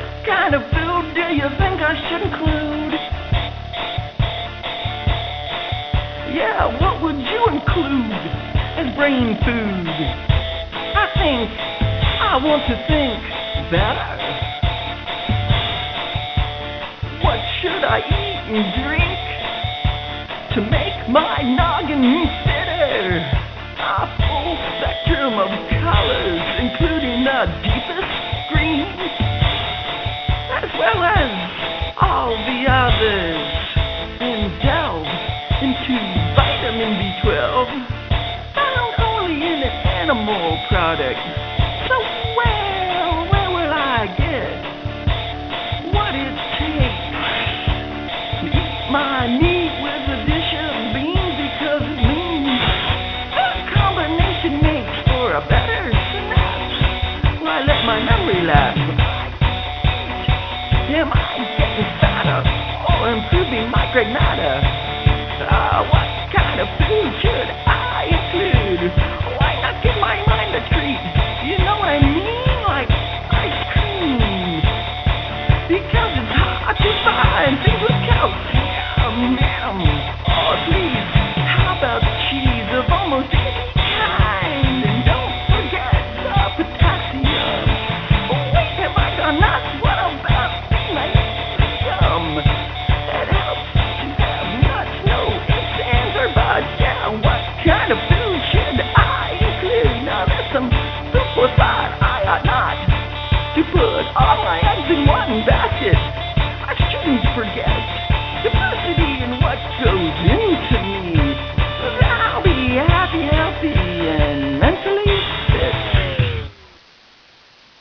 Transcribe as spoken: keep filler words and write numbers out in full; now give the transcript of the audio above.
What kind of food do you think I should include? Yeah, what would you include as brain food? I think I want to think better. What should I eat and drink to make my noggin fitter? A full spectrum of colors, including the deepest green, as well as all the others, and delve into vitamin B twelve, found only in an animal product. So well, where will I get what it takes to eat my meat with a dish of beans? Because it means that combination makes for a better synapse. Why let my memory lapse? Am I getting fatter or improving my grade matter? Uh, what kind of food should I include? Why not give my mind a treat? You know what I mean? Like ice cream. Because it's hard to find things with calcium. Oh, please